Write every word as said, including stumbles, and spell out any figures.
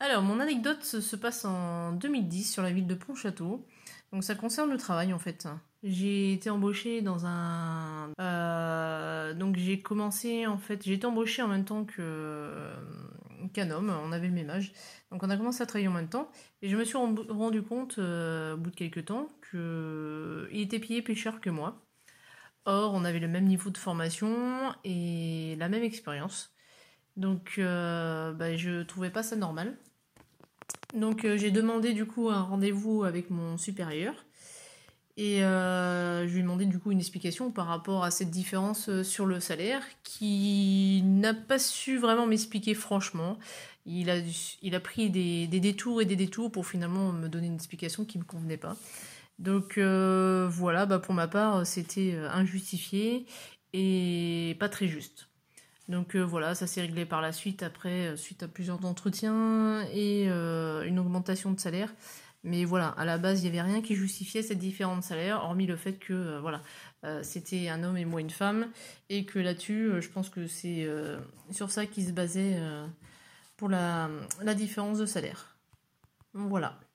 Alors, mon anecdote se se passe en deux mille dix sur la ville de Pontchâteau. Donc, ça concerne le travail en fait. J'ai été embauchée dans un. euh, donc, j'ai commencé en fait. J'ai été embauchée en même temps que qu'un homme. On avait le même âge. Donc, on a commencé à travailler en même temps. Et je me suis rend- rendu compte euh, au bout de quelques temps qu'il était payé plus cher que moi. Or, on avait le même niveau de formation et la même expérience. Donc, euh, bah, je trouvais pas ça normal. Donc euh, j'ai demandé du coup un rendez-vous avec mon supérieur et euh, je lui ai demandé du coup une explication par rapport à cette différence euh, sur le salaire qui n'a pas su vraiment m'expliquer franchement. Il a, il a pris des, des détours et des détours pour finalement me donner une explication qui ne me convenait pas. Donc euh, voilà, bah pour ma part c'était euh, injustifié et pas très juste. Donc euh, voilà, ça s'est réglé par la suite, après, euh, suite à plusieurs entretiens et euh, une augmentation de salaire. Mais voilà, à la base, il n'y avait rien qui justifiait cette différence de salaire, hormis le fait que euh, voilà, euh, c'était un homme et moi une femme, et que là-dessus, euh, je pense que c'est euh, sur ça qu'il se basait euh, pour la, la différence de salaire. Donc voilà.